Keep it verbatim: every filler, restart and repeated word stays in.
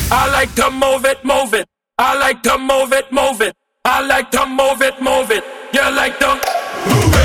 I like to move it, move it. I like to move it, move it. I like to move it, move it. You like to move it.